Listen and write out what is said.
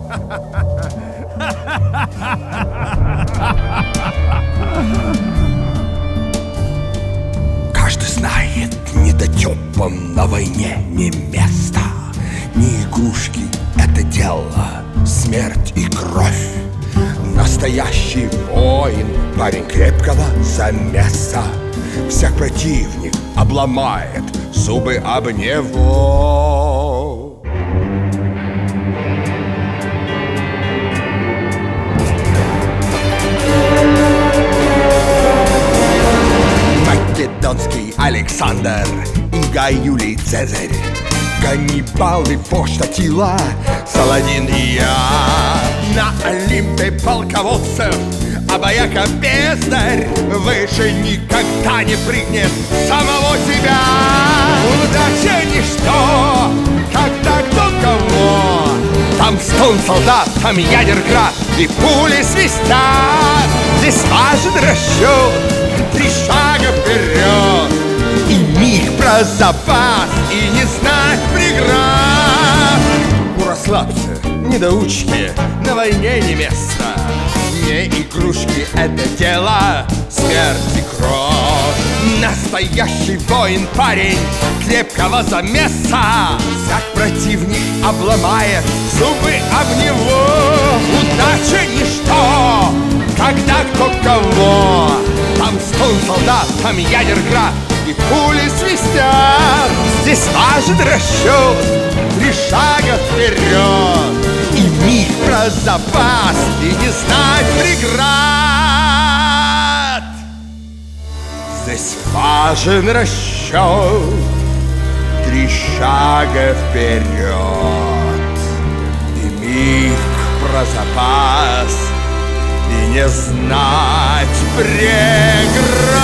Каждый знает, недотёпам на войне не место. Не игрушки, это дело, смерть и кровь. Настоящий воин, парень крепкого замеса. Всяк противник обломает зубы об него. Македонский Александр и Гай Юлий Цезарь, Ганнибал и вождь Аттила, Саладин и я. На Олимпе полководцев обаяка бездарь выше никогда не прыгнет самого себя. Удача ничто, когда кто кого. Там стон солдат, там ядерград и пули свистят. Здесь важен расчет, 3 шага вперед, и миг про запас, и не знать преград. Расслабься, недоучки, на войне не место. Не игрушки, это дело, смерть и кровь. Настоящий воин, парень крепкого замеса. Всяк противник обломает зубы об него. Удача ничто, когда кто кого. Там стон солдат, там ядерград и пули свистят. Здесь важен расчет, 3 шага вперед, и миг про запас, и не знать преград. Здесь важен расчет, 3 шага вперед, и миг про запас, и не знать преград.